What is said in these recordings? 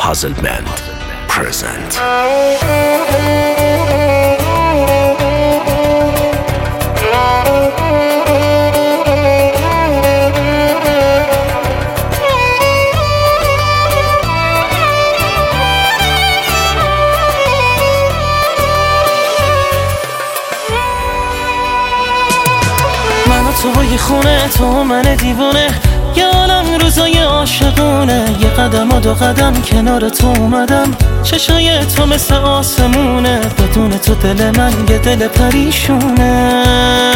Puzzlement present. توی خونه تو من دیوونه، یه عالم روزای عاشقونه، یه قدم و دو قدم کنار تو اومدم، چشای تو مثل آسمونه، بدون تو دل من یه دل پریشونه.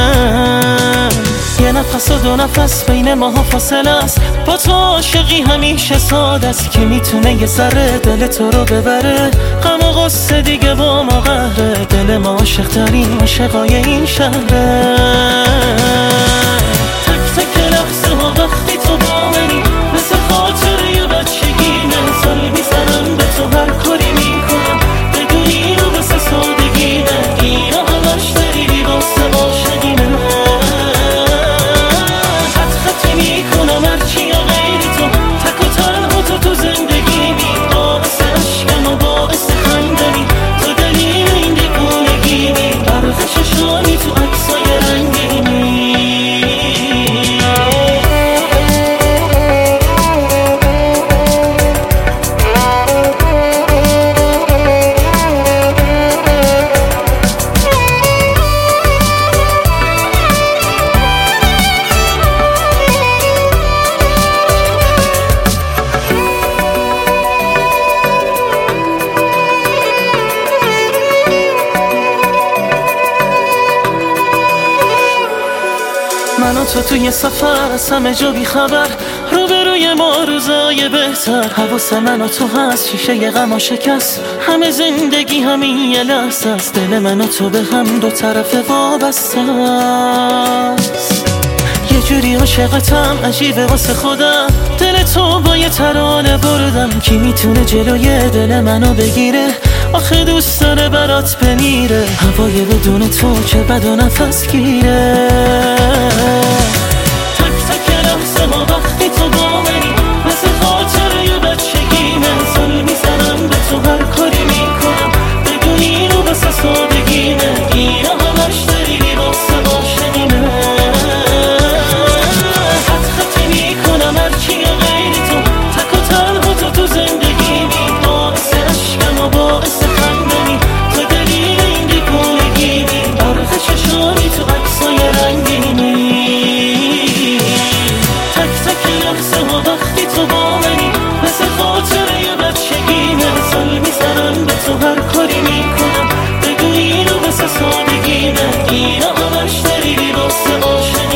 یه نفس و دو نفس بین ماها فاصله است، با تو عاشقی همیشه ساده است، که میتونه یه ذره دل تو رو ببره، غم و غصه دیگه با ما قهره، دل ما عاشق ترین عاشقای این شهره. وقتی تو با منی مثل خاطره بچگیمه، سال میزنم به تو هر کاری میکنم، بدون اینو مثل سادگیمه، اینا همش دلیلی واسه عاشقیمه. خط خطی میکنم هرچی یا غیری تو، تک و تنها تو زندگیمی، باعث عشقم و باعث خندمی، تو دلیل این دیوونگیمی، برق چشانی تو عکسای رنگینی. من و تو توی سفر از همه جا بی خبر، روبروی ما روزای بهتر، حواس من و تو هست، شیشه ی غم شکست، همه زندگی همین یه لحظه است، دل من و تو به هم دو طرف وابسته است. یه جوری عاشقتم عجیبه واسه خودم، دل تو با یه ترانه بردم، کی میتونه جلوی دل منو بگیره، آخه دوست داره برات بمیره، هوای بدون تو که بد و نفس گیره. تک تک لحظه ها وقتی تو با منی مثل خاطره بچگیمه، سال میزنم به تو هر کاری میکنم، بدون اینو مثل سادگیمه، اینا همش دلیلی واسه عاشقیمه. خط خطی میکنم هرچی یا غیری تو، تک و تنها تو زندگیمی، باعث عشقم و باعث خندمی، تو دلیل این دیوونگیمی، برق چشانی تو عکسای رنگینی. تک تک لحظه ها وقتی تو با منی مثل خاطره بچگیمه، سال میزنم به تو هر کاری میکنم، بدون اینو مثل سادگیمه، اینا همش دلیلی واسه عاشقیمه.